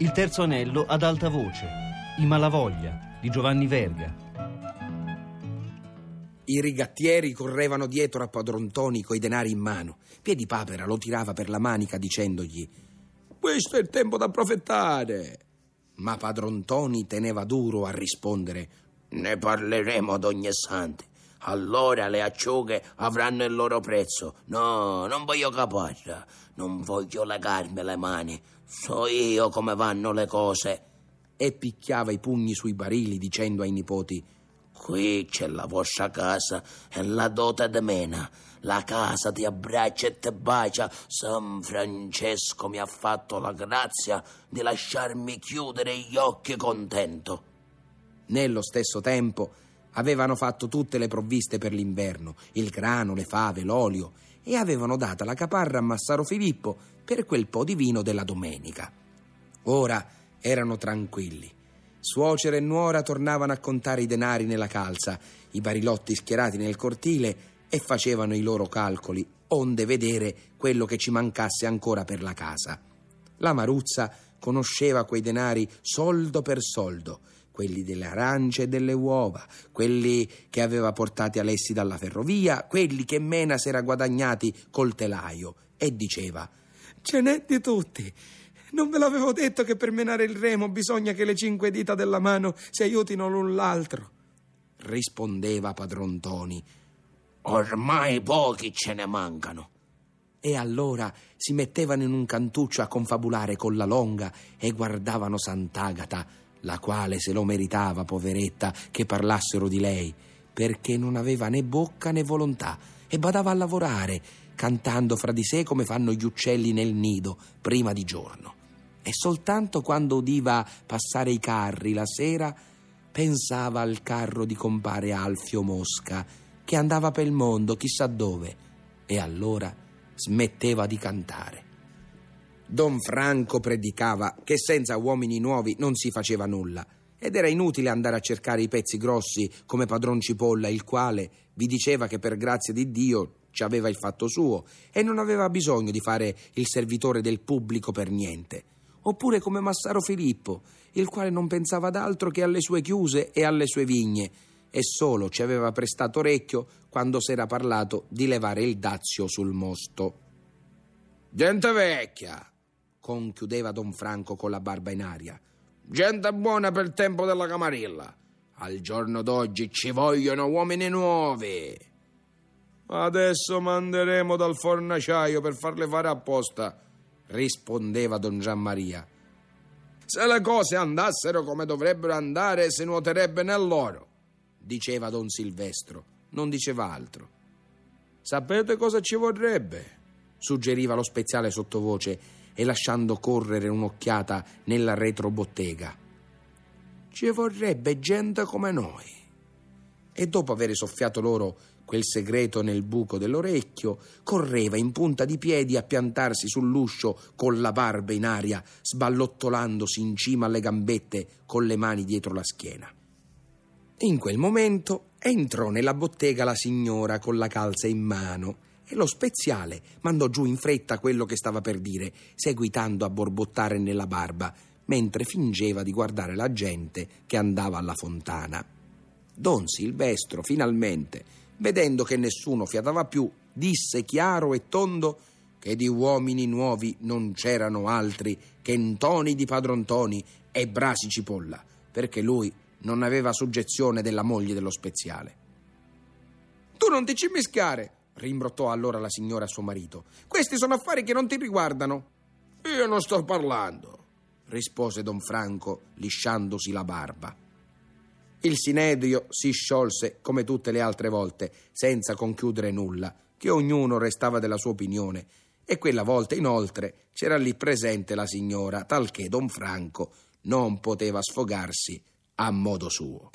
Il terzo anello ad alta voce, I Malavoglia di Giovanni Verga. I rigattieri correvano dietro a padron Ntoni coi denari in mano. Piedipapera lo tirava per la manica dicendogli: «Questo è il tempo da approfittare». Ma padron Ntoni teneva duro a rispondere: «Ne parleremo ad ogni istante. Allora le acciughe avranno il loro prezzo. No, non voglio caparra, non voglio legarmi le mani. So io come vanno le cose». E picchiava i pugni sui barili dicendo ai nipoti: «Qui c'è la vostra casa e la dote di Mena. La casa ti abbraccia e ti bacia. San Francesco mi ha fatto la grazia di lasciarmi chiudere gli occhi contento». Nello stesso tempo avevano fatto tutte le provviste per l'inverno, il grano, le fave, l'olio, e avevano data la caparra a Massaro Filippo per quel po' di vino della domenica. Ora erano tranquilli. Suocera e nuora tornavano a contare i denari nella calza, i barilotti schierati nel cortile, e facevano i loro calcoli, onde vedere quello che ci mancasse ancora per la casa. La Maruzza conosceva quei denari soldo per soldo, quelli delle arance e delle uova, quelli che aveva portati Alessi dalla ferrovia, quelli che Mena s'era guadagnati col telaio, e diceva: «Ce n'è di tutti. Non ve l'avevo detto che per menare il remo bisogna che le 5 dita della mano si aiutino l'un l'altro?» Rispondeva padron Ntoni: «Ormai pochi ce ne mancano». E allora si mettevano in un cantuccio a confabulare con la longa e guardavano Sant'Agata, la quale se lo meritava, poveretta, che parlassero di lei, perché non aveva né bocca né volontà e badava a lavorare, cantando fra di sé come fanno gli uccelli nel nido prima di giorno. E soltanto quando udiva passare i carri la sera pensava al carro di compare Alfio Mosca, che andava per il mondo chissà dove, e allora smetteva di cantare. Don Franco predicava che senza uomini nuovi non si faceva nulla, ed era inutile andare a cercare i pezzi grossi come padron Cipolla, il quale vi diceva che per grazia di Dio ci aveva il fatto suo e non aveva bisogno di fare il servitore del pubblico per niente. Oppure come Massaro Filippo, il quale non pensava ad altro che alle sue chiuse e alle sue vigne, e solo ci aveva prestato orecchio quando s'era parlato di levare il dazio sul mosto. «Gente vecchia», conchiudeva Don Franco con la barba in aria, «gente buona per tempo della Camarilla. Al giorno d'oggi ci vogliono uomini nuovi». «Adesso manderemo dal fornaciaio per farle fare apposta», rispondeva Don Giammaria. «Se le cose andassero come dovrebbero andare, si nuoterebbe nell'oro», diceva Don Silvestro, non diceva altro. «Sapete cosa ci vorrebbe?» suggeriva lo speziale sottovoce e lasciando correre un'occhiata nella retrobottega. «Ci vorrebbe gente come noi». E dopo aver soffiato loro quel segreto nel buco dell'orecchio, correva in punta di piedi a piantarsi sull'uscio con la barba in aria, sballottolandosi in cima alle gambette con le mani dietro la schiena. In quel momento entrò nella bottega la signora con la calza in mano e lo speziale mandò giù in fretta quello che stava per dire, seguitando a borbottare nella barba, mentre fingeva di guardare la gente che andava alla fontana. Don Silvestro, finalmente, vedendo che nessuno fiatava più, disse chiaro e tondo che di uomini nuovi non c'erano altri che Ntoni di padron Ntoni e Brasi Cipolla, perché lui non aveva suggezione della moglie dello speziale. «Tu non ti ci mischiare», rimbrottò allora la signora a suo marito. «Questi sono affari che non ti riguardano». «Io non sto parlando», rispose Don Franco, lisciandosi la barba. Il sinedrio si sciolse come tutte le altre volte, senza conchiudere nulla, che ognuno restava della sua opinione, e quella volta inoltre c'era lì presente la signora, talché Don Franco non poteva sfogarsi a modo suo.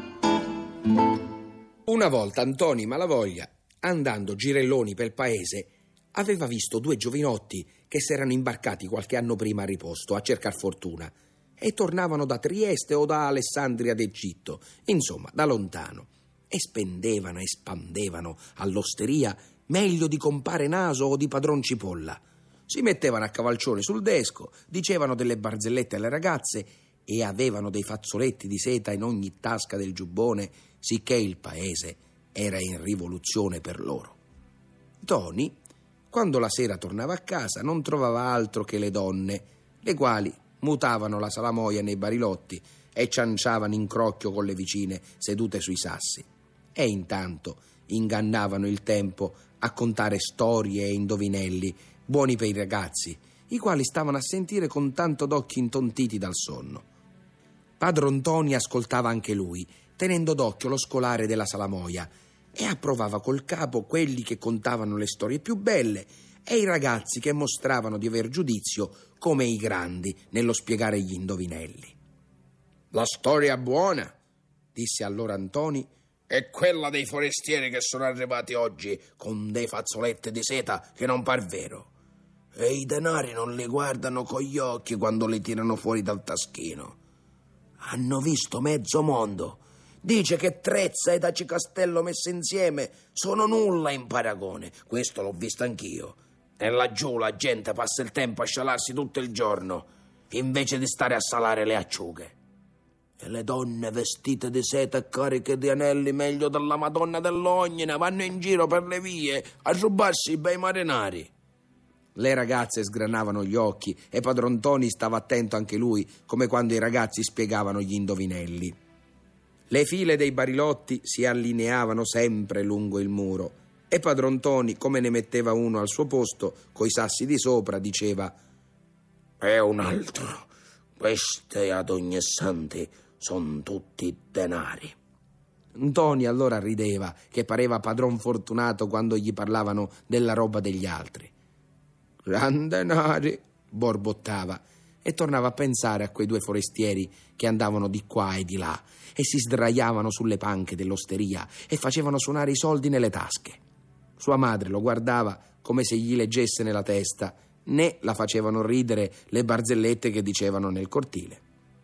Una volta Ntoni Malavoglia, andando girelloni pel paese, aveva visto 2 giovinotti che s'erano imbarcati qualche anno prima a riposto a cercar fortuna e tornavano da Trieste o da Alessandria d'Egitto, insomma da lontano, e spendevano e spandevano all'osteria meglio di compare Naso o di padron Cipolla. si mettevano a cavalcione sul desco, dicevano delle barzellette alle ragazze e avevano dei fazzoletti di seta in ogni tasca del giubbone, sicché il paese era in rivoluzione per loro. Toni, quando la sera tornava a casa, non trovava altro che le donne, le quali mutavano la salamoia nei barilotti e cianciavano in crocchio con le vicine sedute sui sassi. E intanto ingannavano il tempo a contare storie e indovinelli buoni per i ragazzi, i quali stavano a sentire con tanto d'occhi intontiti dal sonno. Padron Ntoni ascoltava anche lui, tenendo d'occhio lo scolare della salamoia, e approvava col capo quelli che contavano le storie più belle e i ragazzi che mostravano di aver giudizio come i grandi nello spiegare gli indovinelli. «La storia buona», disse allora Ntoni, «è quella dei forestieri che sono arrivati oggi con dei fazzoletti di seta che non par vero. E i denari non li guardano con gli occhi quando li tirano fuori dal taschino. Hanno visto mezzo mondo. Dice che Trezza e Aci Castello messe insieme sono nulla in paragone. Questo l'ho visto anch'io. E laggiù la gente passa il tempo a scialarsi tutto il giorno, invece di stare a salare le acciughe. E le donne vestite di seta e cariche di anelli meglio della Madonna dell'Ognina vanno in giro per le vie a rubarsi i bei marinari». Le ragazze sgranavano gli occhi e padron Ntoni stava attento anche lui, come quando i ragazzi spiegavano gli indovinelli. Le file dei barilotti si allineavano sempre lungo il muro e padron Ntoni, come ne metteva uno al suo posto, coi sassi di sopra, diceva: «È un altro. Queste ad ogni santi son tutti denari». Ntoni allora rideva, che pareva padron Fortunato quando gli parlavano della roba degli altri. «Gran denari», borbottava, e tornava a pensare a quei due forestieri che andavano di qua e di là e si sdraiavano sulle panche dell'osteria e facevano suonare i soldi nelle tasche. Sua madre lo guardava come se gli leggesse nella testa, né la facevano ridere le barzellette che dicevano nel cortile.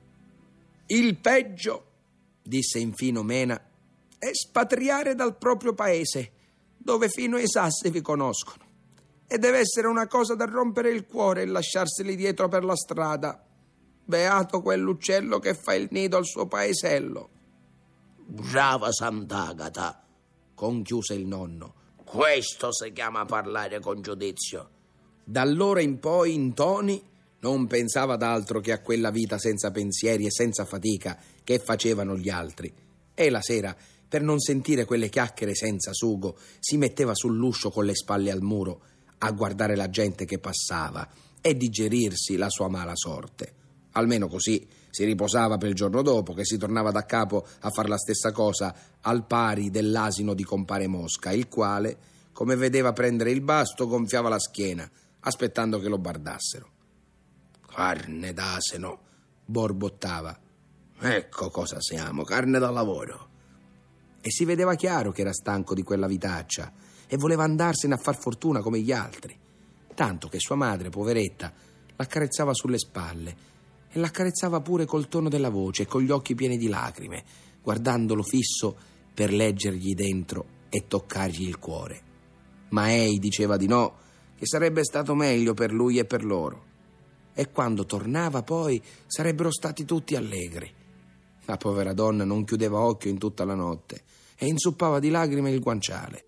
«Il peggio», disse infine Mena, «è spatriare dal proprio paese, dove fino ai sassi vi conoscono. E deve essere una cosa da rompere il cuore e lasciarseli dietro per la strada. Beato quell'uccello che fa il nido al suo paesello». «Brava Sant'Agata», conchiuse il nonno. «Questo si chiama parlare con giudizio». D'allora in poi Ntoni non pensava ad altro che a quella vita senza pensieri e senza fatica che facevano gli altri. E la sera, per non sentire quelle chiacchiere senza sugo, si metteva sull'uscio con le spalle al muro a guardare la gente che passava e digerirsi la sua mala sorte. Almeno così si riposava per il giorno dopo, che si tornava da capo a far la stessa cosa al pari dell'asino di compare Mosca, il quale, come vedeva prendere il basto, gonfiava la schiena, aspettando che lo bardassero. «Carne d'asino», borbottava. «Ecco cosa siamo, carne da lavoro». E si vedeva chiaro che era stanco di quella vitaccia e voleva andarsene a far fortuna come gli altri, tanto che sua madre, poveretta, l'accarezzava sulle spalle e l'accarezzava pure col tono della voce e con gli occhi pieni di lacrime, guardandolo fisso per leggergli dentro e toccargli il cuore. Ma ei diceva di no, che sarebbe stato meglio per lui e per loro. E quando tornava poi sarebbero stati tutti allegri. La povera donna non chiudeva occhio in tutta la notte e inzuppava di lacrime il guanciale.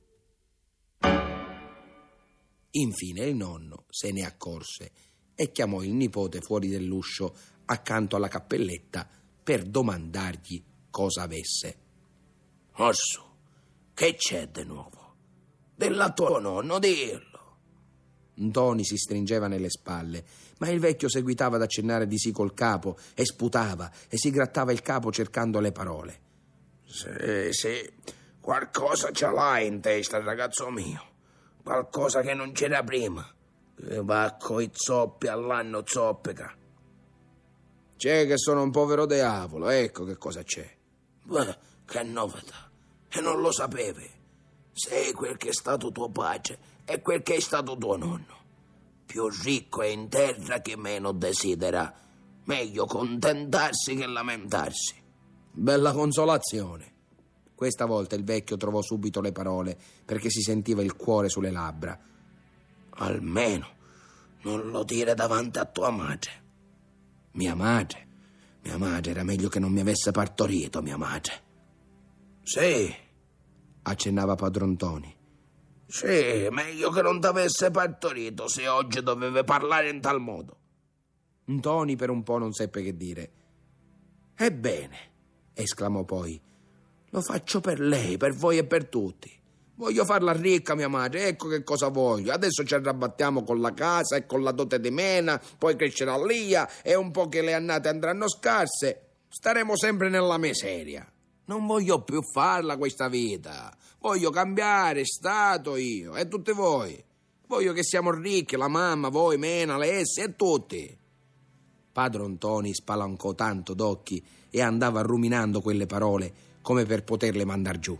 Infine il nonno se ne accorse e chiamò il nipote fuori dell'uscio accanto alla cappelletta per domandargli cosa avesse. «Orsù, che c'è di nuovo? Della tuo nonno, dillo». Ntoni si stringeva nelle spalle, ma il vecchio seguitava ad accennare di sì col capo e sputava e si grattava il capo cercando le parole. Sì, qualcosa ce l'hai in testa, ragazzo mio. Qualcosa che non c'era prima. Va coi zoppi all'anno zoppica. C'è che sono un povero diavolo, ecco che cosa c'è. Beh, che novità. E non lo sapevi. Sei quel che è stato tuo padre e quel che è stato tuo nonno. Più ricco è in terra che meno desidera. Meglio contentarsi che lamentarsi. Bella consolazione. Questa volta il vecchio trovò subito le parole, perché si sentiva il cuore sulle labbra. Almeno Non lo dire davanti a tua madre. Mia madre? Mia madre era meglio che non mi avesse partorito, mia madre. Sì, accennava padron Ntoni. Sì, meglio che non t'avesse partorito se oggi dovevi parlare in tal modo. Ntoni per un po' non seppe che dire. Ebbene, esclamò poi, lo faccio per lei, per voi e per tutti. Voglio farla ricca, mia madre, ecco che cosa voglio. Adesso ci arrabattiamo con la casa e con la dote di Mena, poi crescerà Lia e un po' che le annate andranno scarse, staremo sempre nella miseria. Non voglio più farla questa vita. Voglio cambiare stato io e tutti voi. Voglio che siamo ricchi, la mamma, voi, Mena, Alessia e tutti. Padron Ntoni spalancò tanto d'occhi e andava ruminando quelle parole come per poterle mandar giù.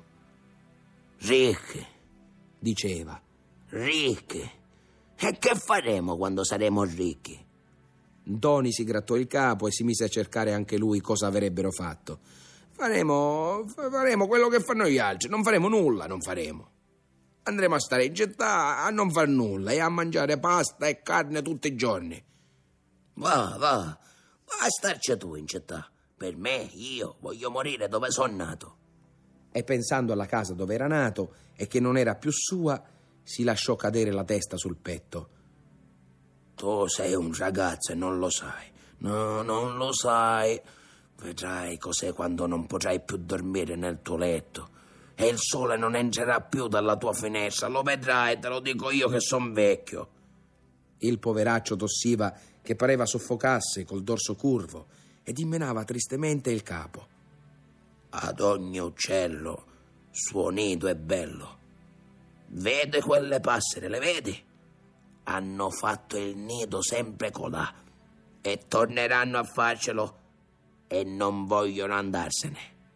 Ricchi, diceva, ricchi. E che faremo quando saremo ricchi? Ntoni si grattò il capo e si mise a cercare anche lui cosa avrebbero fatto. Faremo quello che fanno gli altri, non faremo nulla, non faremo. Andremo a stare in città a non far nulla e a mangiare pasta e carne tutti i giorni. Va a starci tu in città. Per me, io voglio morire dove sono nato. E pensando alla casa dove era nato e che non era più sua, si lasciò cadere la testa sul petto. Tu sei un ragazzo e non lo sai. No, non lo sai. Vedrai cos'è quando non potrai più dormire nel tuo letto e il sole non entrerà più dalla tua finestra. Lo vedrai, te lo dico io che son vecchio. Il poveraccio tossiva che pareva soffocasse col dorso curvo e dimenava tristemente il capo. Ad ogni uccello suo nido è bello. Vede quelle passere, le vedi? Hanno fatto il nido sempre colà e torneranno a farcelo e non vogliono andarsene.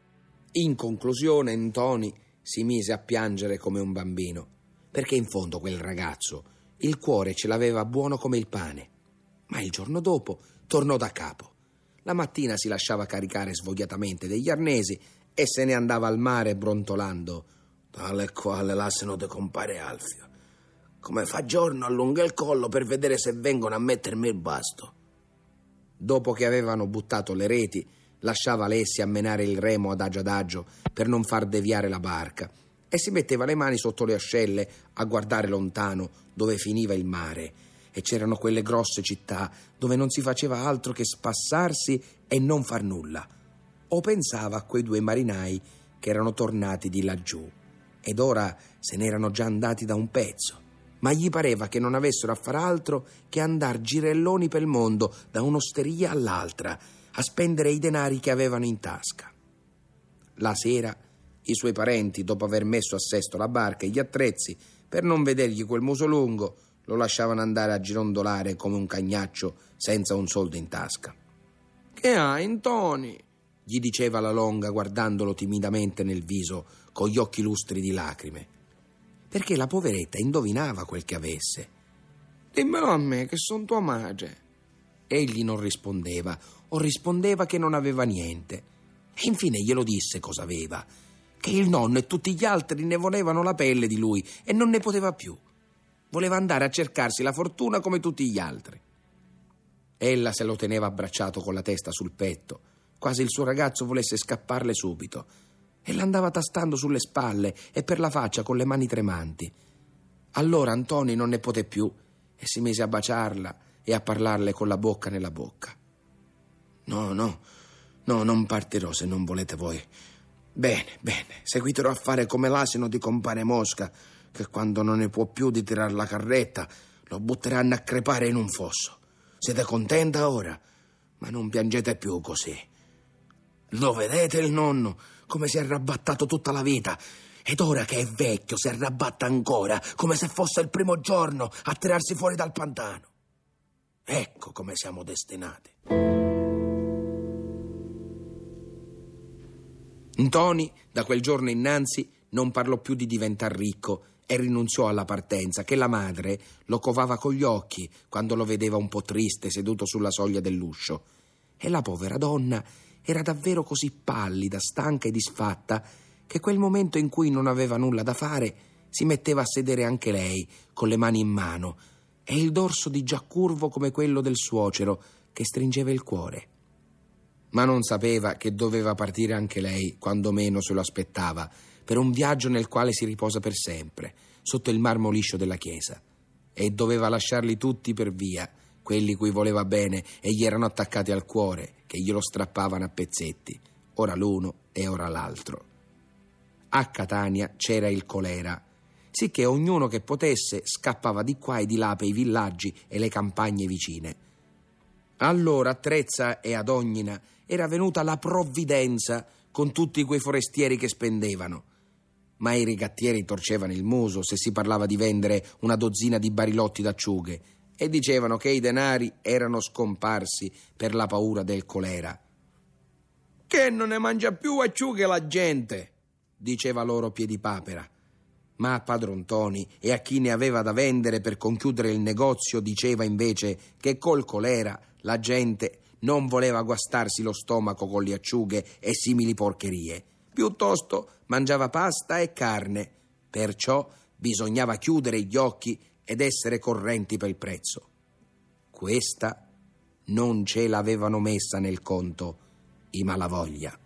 In conclusione, Ntoni si mise a piangere come un bambino, perché in fondo quel ragazzo il cuore ce l'aveva buono come il pane. Ma il giorno dopo tornò da capo. La mattina si lasciava caricare svogliatamente degli arnesi e se ne andava al mare brontolando, tale e quale l'asino di compare Alfio. Come fa giorno allunga il collo per vedere se vengono a mettermi il basto. Dopo che avevano buttato le reti, lasciava Alessia a menare il remo adagio per non far deviare la barca e si metteva le mani sotto le ascelle a guardare lontano dove finiva il mare e c'erano quelle grosse città dove non si faceva altro che spassarsi e non far nulla. O pensava a quei due marinai che erano tornati di laggiù ed ora se n'erano già andati da un pezzo, ma gli pareva che non avessero a far altro che andar girelloni pel mondo da un'osteria all'altra a spendere i denari che avevano in tasca. La sera i suoi parenti, dopo aver messo a sesto la barca e gli attrezzi, per non vedergli quel muso lungo, lo lasciavano andare a girondolare come un cagnaccio senza un soldo in tasca. «Che hai, Ntoni?» gli diceva la Longa guardandolo timidamente nel viso con gli occhi lustri di lacrime, perché la poveretta indovinava quel che avesse. «Dimmelo a me che son tua madre». Egli non rispondeva o rispondeva che non aveva niente e infine glielo disse cosa aveva, che il nonno e tutti gli altri ne volevano la pelle di lui e non ne poteva più. Voleva andare a cercarsi la fortuna come tutti gli altri. Ella se lo teneva abbracciato con la testa sul petto, quasi il suo ragazzo volesse scapparle subito, e l'andava tastando sulle spalle e per la faccia con le mani tremanti. Allora Ntoni non ne poté più e si mise a baciarla e a parlarle con la bocca nella bocca. No, non partirò se non volete voi. Bene, seguiterò a fare come l'asino di compare Mosca, che quando non ne può più di tirar la carretta lo butteranno a crepare in un fosso. Siete contenta ora? Ma non piangete più così. Lo vedete il nonno come si è arrabattato tutta la vita ed ora che è vecchio si arrabatta ancora come se fosse il primo giorno a tirarsi fuori dal pantano. Ecco come siamo destinati. Ntoni da quel giorno innanzi non parlò più di diventar ricco e rinunziò alla partenza, che la madre lo covava con gli occhi quando lo vedeva un po' triste seduto sulla soglia dell'uscio. E la povera donna era davvero così pallida, stanca e disfatta che quel momento in cui non aveva nulla da fare si metteva a sedere anche lei con le mani in mano e il dorso di già curvo come quello del suocero che stringeva il cuore. Ma non sapeva che doveva partire anche lei quando meno se lo aspettava, per un viaggio nel quale si riposa per sempre, sotto il marmo liscio della chiesa. E doveva lasciarli tutti per via, quelli cui voleva bene e gli erano attaccati al cuore, che glielo strappavano a pezzetti, ora l'uno e ora l'altro. A Catania c'era il colera, sicché ognuno che potesse scappava di qua e di là per i villaggi e le campagne vicine. Allora a Trezza e ad Ognina era venuta la provvidenza con tutti quei forestieri che spendevano, ma i rigattieri torcevano il muso se si parlava di vendere una dozzina di barilotti d'acciughe e dicevano che i denari erano scomparsi per la paura del colera. «Che non ne mangia più acciughe la gente», diceva loro Piedipapera. Ma a padron Ntoni e a chi ne aveva da vendere per conchiudere il negozio diceva invece che col colera la gente non voleva guastarsi lo stomaco con le acciughe e simili porcherie, piuttosto mangiava pasta e carne, perciò bisognava chiudere gli occhi ed essere correnti per il prezzo. Questa non ce l'avevano messa nel conto i Malavoglia.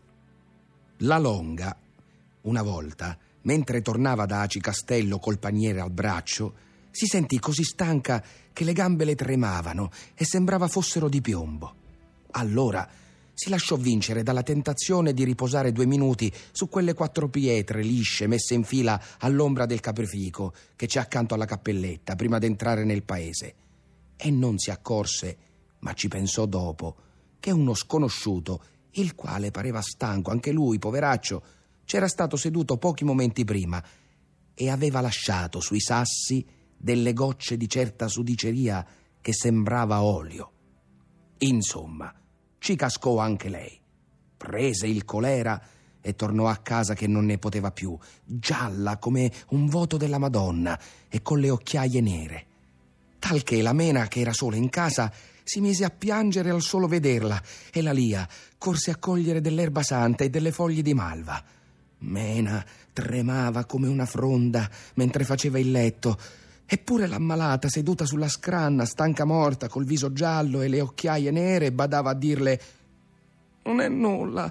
La Longa, una volta, mentre tornava da Aci Castello col paniere al braccio, si sentì così stanca che le gambe le tremavano e sembrava fossero di piombo. Allora si lasciò vincere dalla tentazione di riposare 2 minuti su quelle 4 pietre lisce messe in fila all'ombra del caprifico che c'è accanto alla cappelletta prima d'entrare nel paese. E non si accorse, ma ci pensò dopo, che uno sconosciuto, il quale pareva stanco, anche lui, poveraccio, c'era stato seduto pochi momenti prima e aveva lasciato sui sassi delle gocce di certa sudiceria che sembrava olio. Insomma, ci cascò anche lei. Prese il colera e tornò a casa che non ne poteva più, gialla come un voto della Madonna e con le occhiaie nere. Talché la Mena, che era sola in casa, si mise a piangere al solo vederla e la Lia corse a cogliere dell'erba santa e delle foglie di malva. Mena tremava come una fronda mentre faceva il letto, eppure l'ammalata, seduta sulla scranna, stanca morta, col viso giallo e le occhiaie nere, badava a dirle: non è nulla,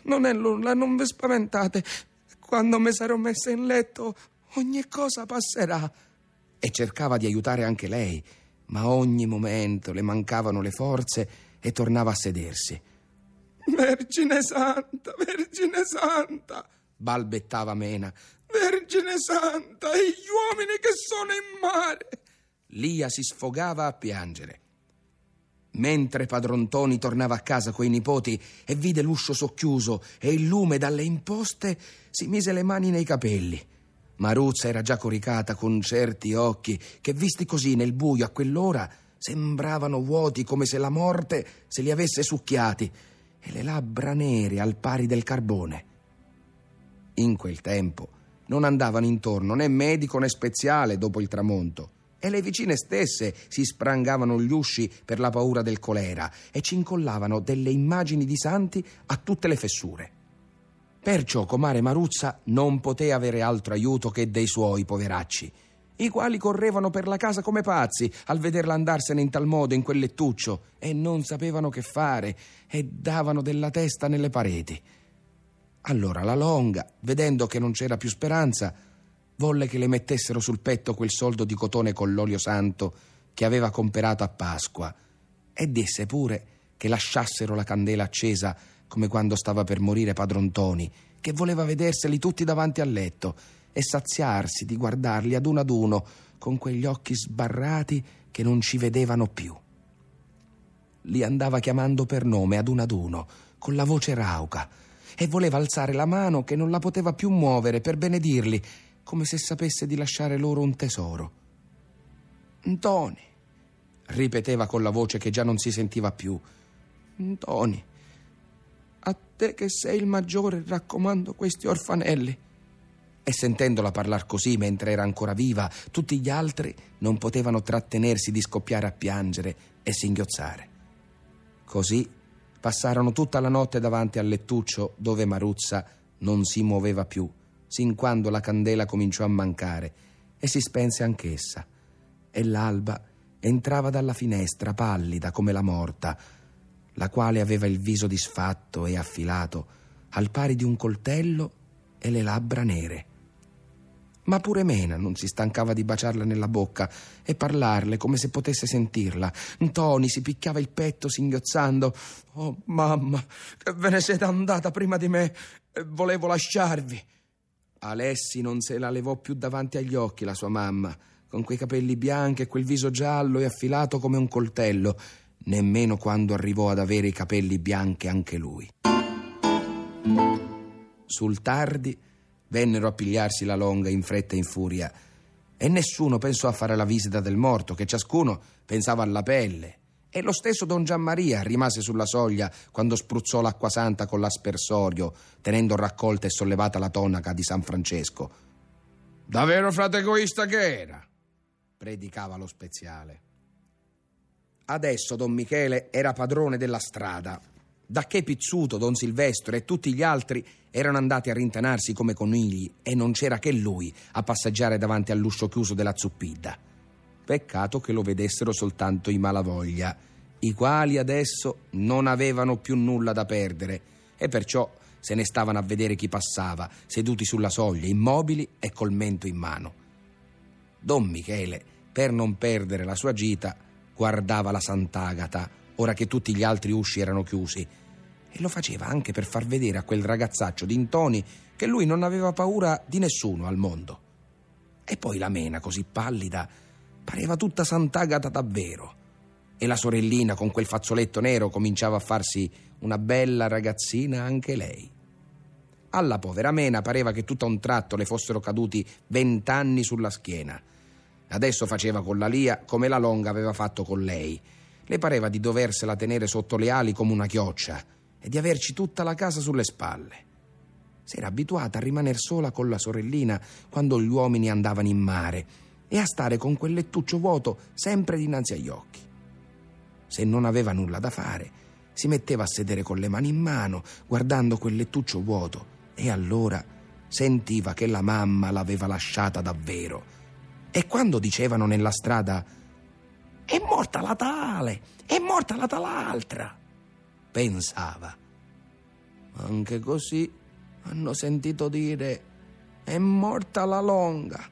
non vi spaventate. Quando mi sarò messa in letto ogni cosa passerà. E cercava di aiutare anche lei, ma ogni momento le mancavano le forze e tornava a sedersi. Vergine Santa, balbettava Mena. Vergine Santa, e gli uomini che sono in mare. Lia si sfogava a piangere. Mentre padron Ntoni tornava a casa coi nipoti e vide l'uscio socchiuso e il lume dalle imposte, si mise le mani nei capelli. Maruzza era già coricata con certi occhi che, visti così nel buio a quell'ora, sembravano vuoti come se la morte se li avesse succhiati, e le labbra nere al pari del carbone. In quel tempo non andavano intorno né medico né speziale dopo il tramonto, e le vicine stesse si sprangavano gli usci per la paura del colera e ci incollavano delle immagini di santi a tutte le fessure. Perciò comare Maruzza non poté avere altro aiuto che dei suoi poveracci, i quali correvano per la casa come pazzi al vederla andarsene in tal modo in quel lettuccio e non sapevano che fare e davano della testa nelle pareti. Allora la Longa, vedendo che non c'era più speranza, volle che le mettessero sul petto quel soldo di cotone con l'olio santo che aveva comperato a Pasqua e disse pure che lasciassero la candela accesa come quando stava per morire padron Ntoni, che voleva vederseli tutti davanti al letto e saziarsi di guardarli ad uno con quegli occhi sbarrati che non ci vedevano più. Li andava chiamando per nome ad uno, con la voce rauca, e voleva alzare la mano che non la poteva più muovere per benedirli, come se sapesse di lasciare loro un tesoro. Ntoni, ripeteva con la voce che già non si sentiva più. Ntoni, a te che sei il maggiore raccomando questi orfanelli. E sentendola parlar così mentre era ancora viva, tutti gli altri non potevano trattenersi di scoppiare a piangere e singhiozzare. Così passarono tutta la notte davanti al lettuccio dove Maruzza non si muoveva più, sin quando la candela cominciò a mancare e si spense anch'essa. E l'alba entrava dalla finestra pallida come la morta, la quale aveva il viso disfatto e affilato, al pari di un coltello, e le labbra nere. Ma pure Mena non si stancava di baciarla nella bocca e parlarle come se potesse sentirla. Ntoni si picchiava il petto singhiozzando: «Oh mamma, che ve ne siete andata prima di me e volevo lasciarvi». Alessi non se la levò più davanti agli occhi la sua mamma, con quei capelli bianchi e quel viso giallo e affilato come un coltello, nemmeno quando arrivò ad avere i capelli bianchi anche lui. Sul tardi vennero a pigliarsi la longa in fretta e in furia, e nessuno pensò a fare la visita del morto, che ciascuno pensava alla pelle. E lo stesso Don Giammaria rimase sulla soglia quando spruzzò l'acqua santa con l'aspersorio, tenendo raccolta e sollevata la tonaca di San Francesco. «Davvero frate egoista che era», predicava lo speziale. Adesso Don Michele era padrone della strada, dacché Pizzuto, Don Silvestro e tutti gli altri erano andati a rintanarsi come conigli e non c'era che lui a passeggiare davanti all'uscio chiuso della Zuppidda. Peccato che lo vedessero soltanto i Malavoglia, i quali adesso non avevano più nulla da perdere e perciò se ne stavano a vedere chi passava, seduti sulla soglia, immobili e col mento in mano. Don Michele, per non perdere la sua gita, guardava la Sant'Agata, ora che tutti gli altri usci erano chiusi, e lo faceva anche per far vedere a quel ragazzaccio di Ntoni che lui non aveva paura di nessuno al mondo. E poi la Mena, così pallida, pareva tutta Sant'Agata davvero, e la sorellina con quel fazzoletto nero cominciava a farsi una bella ragazzina anche lei. Alla povera Mena pareva che tutto a un tratto le fossero caduti 20 anni sulla schiena. Adesso faceva con la Lia come la Longa aveva fatto con lei. Le pareva di doversela tenere sotto le ali come una chioccia e di averci tutta la casa sulle spalle. S'era abituata a rimaner sola con la sorellina quando gli uomini andavano in mare e a stare con quel lettuccio vuoto sempre dinanzi agli occhi. Se non aveva nulla da fare, si metteva a sedere con le mani in mano, guardando quel lettuccio vuoto, e allora sentiva che la mamma l'aveva lasciata davvero. E quando dicevano nella strada: «È morta la tale, è morta la tal'altra», pensava: «Anche così hanno sentito dire: è morta la Longa»,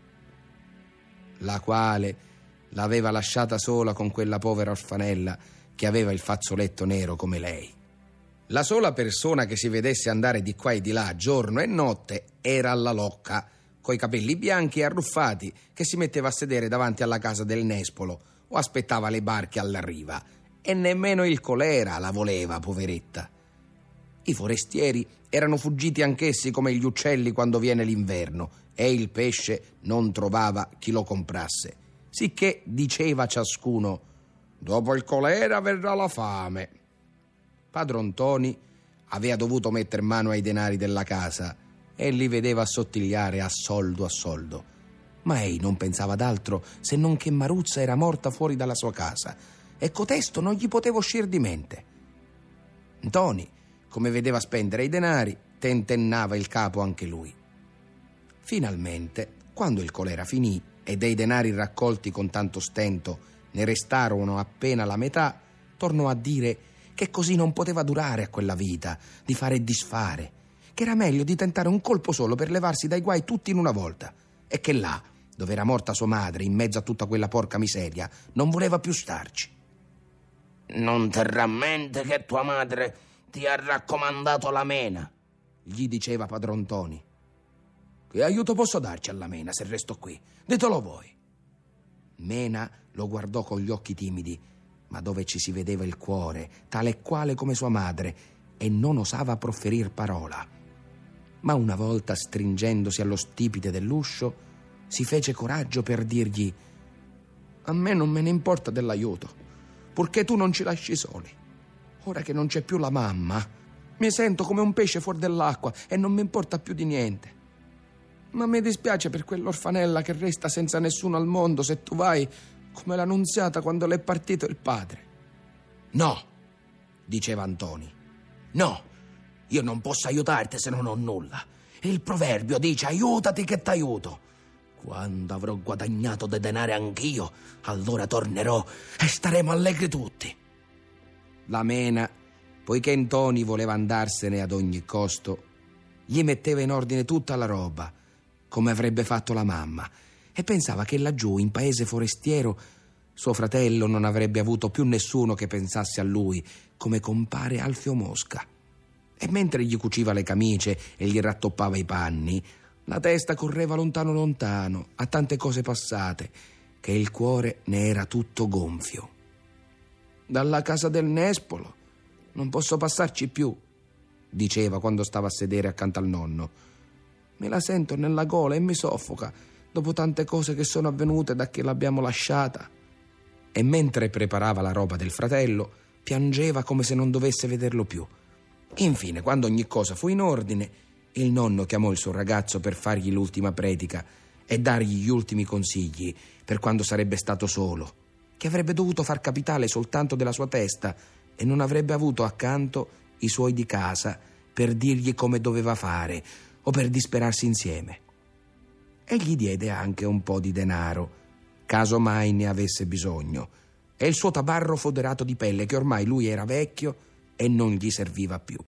la quale l'aveva lasciata sola con quella povera orfanella che aveva il fazzoletto nero come lei. La sola persona che si vedesse andare di qua e di là giorno e notte era la Locca, coi capelli bianchi e arruffati, che si metteva a sedere davanti alla casa del Nespolo o aspettava le barche alla riva, e nemmeno il colera la voleva, poveretta. I forestieri erano fuggiti anch'essi come gli uccelli quando viene l'inverno, e il pesce non trovava chi lo comprasse, sicché diceva ciascuno: «Dopo il colera verrà la fame». Padron Ntoni aveva dovuto metter mano ai denari della casa e li vedeva assottigliare a soldo, ma ei non pensava d'altro se non che Maruzza era morta fuori dalla sua casa e cotesto non gli poteva uscir di mente. Ntoni, come vedeva spendere i denari, tentennava il capo anche lui. Finalmente, quando il colera finì e dei denari raccolti con tanto stento ne restarono appena la metà, tornò a dire che così non poteva durare a quella vita di fare e disfare, che era meglio di tentare un colpo solo per levarsi dai guai tutti in una volta, e che là, dove era morta sua madre, in mezzo a tutta quella porca miseria, non voleva più starci. «Non terrà a mente che tua madre ti ha raccomandato la Mena», gli diceva padron Ntoni. «Che aiuto posso darci alla Mena se resto qui? Ditelo voi». Mena lo guardò con gli occhi timidi, ma dove ci si vedeva il cuore, tale e quale come sua madre, e non osava profferir parola. Ma una volta, stringendosi allo stipite dell'uscio, si fece coraggio per dirgli: «A me non me ne importa dell'aiuto, purché tu non ci lasci soli. Ora che non c'è più la mamma, mi sento come un pesce fuori dell'acqua e non mi importa più di niente. Ma mi dispiace per quell'orfanella che resta senza nessuno al mondo se tu vai, come l'Annunziata quando l'è partito il padre». «No», diceva Ntoni, «no, io non posso aiutarti se non ho nulla. Il proverbio dice: aiutati che t'aiuto. Quando avrò guadagnato dei denari anch'io, allora tornerò e staremo allegri tutti. La Mena, poiché Ntoni voleva andarsene ad ogni costo, gli metteva in ordine tutta la roba, come avrebbe fatto la mamma, e pensava che laggiù, in paese forestiero, suo fratello non avrebbe avuto più nessuno che pensasse a lui come compare Alfio Mosca. E mentre gli cuciva le camicie e gli rattoppava i panni, la testa correva lontano lontano a tante cose passate, che il cuore ne era tutto gonfio. Dalla casa del Nespolo non posso passarci più, diceva quando stava a sedere accanto al nonno. Me la sento nella gola e mi soffoca dopo tante cose che sono avvenute da che l'abbiamo lasciata. E mentre preparava la roba del fratello, piangeva come se non dovesse vederlo più. Infine, quando ogni cosa fu in ordine, il nonno chiamò il suo ragazzo per fargli l'ultima predica e dargli gli ultimi consigli per quando sarebbe stato solo, che avrebbe dovuto far capitale soltanto della sua testa e non avrebbe avuto accanto i suoi di casa per dirgli come doveva fare o per disperarsi insieme. E gli diede anche un po' di denaro, caso mai ne avesse bisogno, e il suo tabarro foderato di pelle, che ormai lui era vecchio e non gli serviva più.